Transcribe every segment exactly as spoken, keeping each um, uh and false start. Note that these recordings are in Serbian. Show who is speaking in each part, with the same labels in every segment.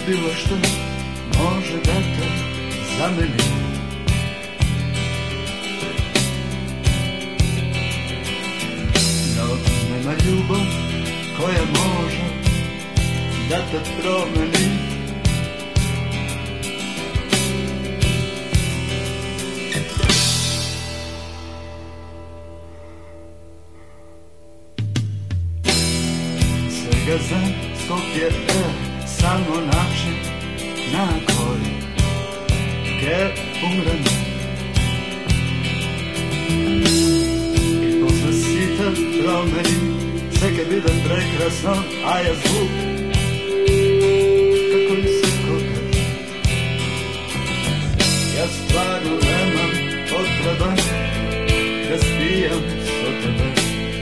Speaker 1: bilo što može da te zameni. No, nema ljubav koja može da te promeni. Svega za Skopje je samo način na koji ke umrem. I posle sita promeni, sve ke vidim prekrasno, a ja zvuk kako mi se kokaš. Ja stvarno nemam potreba da spijam s tebe.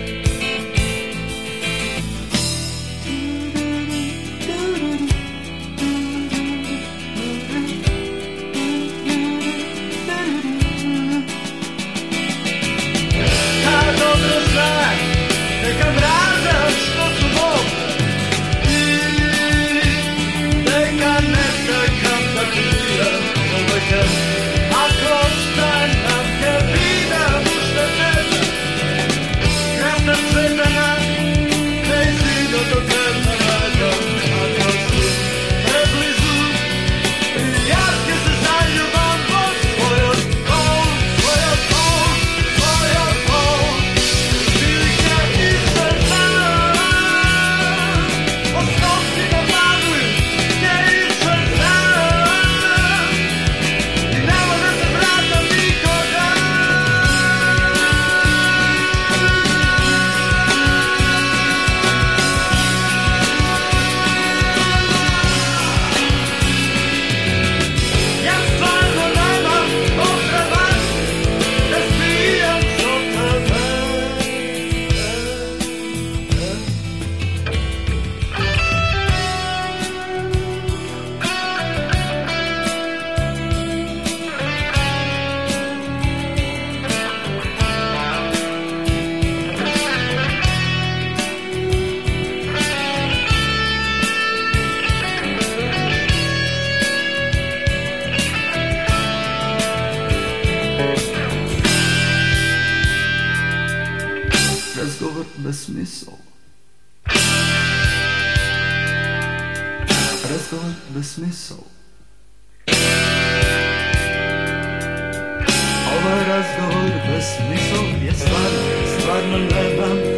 Speaker 1: Razgovor bez smisla. Razgovor bez smisla. Ovaj razgovor bez smisla je stvarno, stvarno nemam